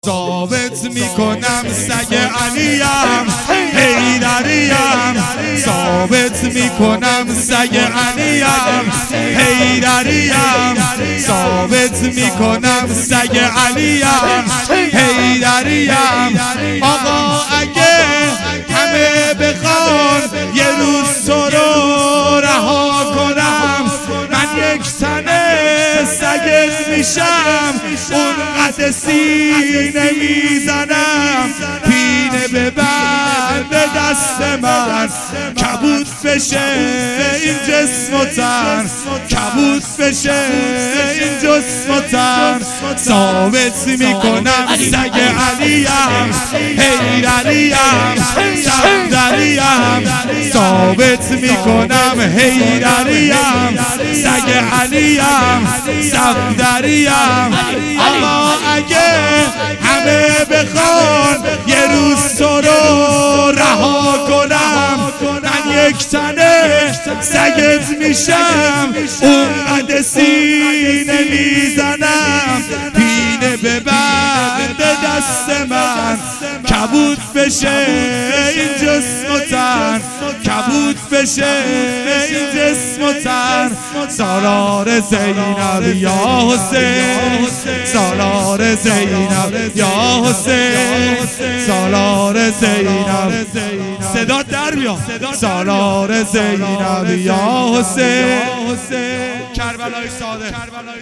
ثابت میکنم سگ علیم حیدریم، ثابت میکنم سگ علیم حیدریم، ثابت میکنم سگ علیم حیدریم. آقا اگه همه بخوان یه روز تو رو رها کنم، من یک تنه سگت میشم، اونقدر سینه میزنم، پینه ببند به دست من، کبود بشه این جسم و تن، کبود بشه این جسم و تن. ثابت میکنم سگ علیم حیدریم صفدریم، ثابت میکنم حیدریم سگ علیم صفدریم. آقا اگه همه بخوان یه روز تو رو رها کنم، من یک تنه سگت میشم، اونقدر سینه میزنم، پینه ببند به دست من، کبود بشه این جسم و تن، کبود بشه این جسم و تن. سالار زینب یا حسین، سالار زینب یا حسین، سالار زینب، صدا در بیا، سالار زینب یا حسین، کربلای ساده،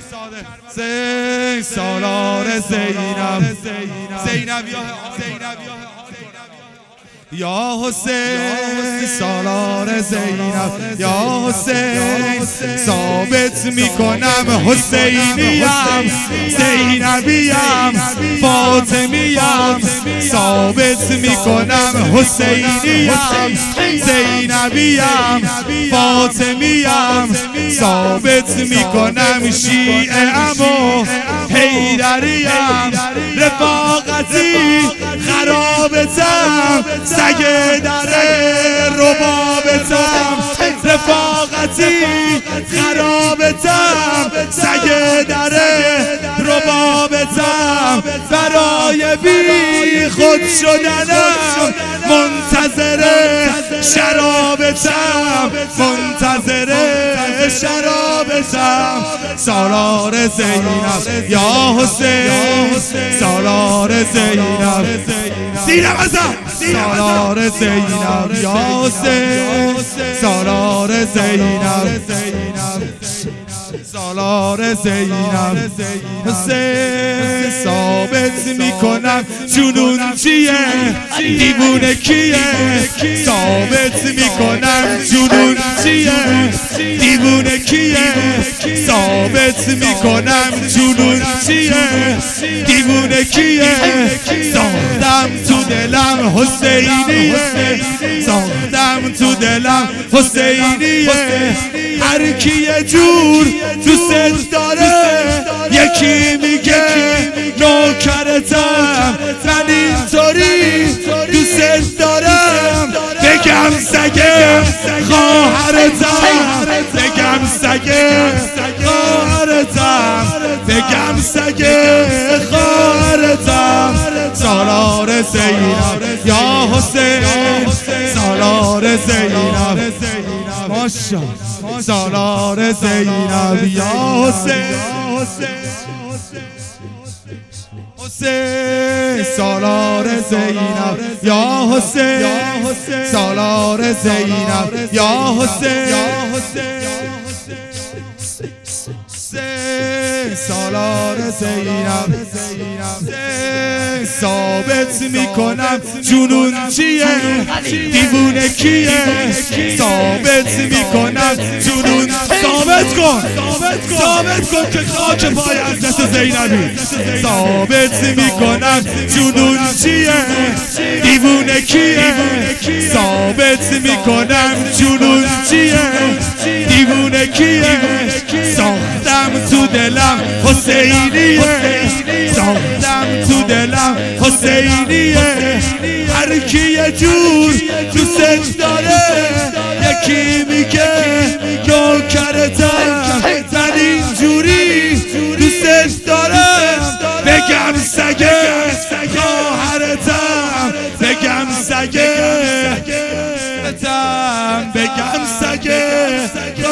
سالار زینب، زینب یا حسین، سالار زینب یا حسین، ثابت میکنم حسینیم زینبیم فاطمیم، ثابت میکنم حسینیم زینبیم فاطمیم، ثابت میکنم شیعه‌ام و حیدریم، رفاقتی خرابتم، سگ در ربابتم، رفاقتی خرابتم، سگ در ربابتم، برای بی خود شدنم منتظر شرابتم، منتظر شرابتم. سالار زینب یا حسین، سالار زینب، زینب ازم، سالار زینب یا حسین، سالار زینب، سالار زینب حسین، ثابت میکنم جنون چیه دیوونه کیه، ثابت میکنم جنون چیه دیوونه کیه، ثابت میکنم جنون چیه دیوونه کیه. ساختم تو دلم حسینیه، ساختم تو دلم حسینیه، هر کی یه جور دوست داره، یکی میگه نوکرتم، من اینطوری دوست دارم، بگم سگه خواهرتم، بگم سگه خواهرتم، بگم سگه خواهرتم. سالار زینب یا حسین، سالار زینب ماشاءالله، سالار زینب یا حسین، حسین، سالار زینب یا حسین، سالار زینب یا حسین، سالار زینب، ثابت میکنم جنون چیه دیوونه کیه، ثابت میکنم جنون، ثابت کن، ثابت کن که خاک پای حضرت زینبی، ثابت میکنم جنون چیه دیوونه کیه، ثابت میکنم جنون چیه دیوونه کیه. ساختم تو دلم حسینیه، ساختم تو دلم حسینیه، هر کی یه جور دوست داره، یکی میگه نوکرتم، من اینجوری دوست دارم، بگم سگه سگه بگم سگه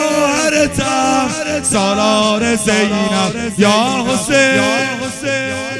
خواهرتم سالار زینب یا حسین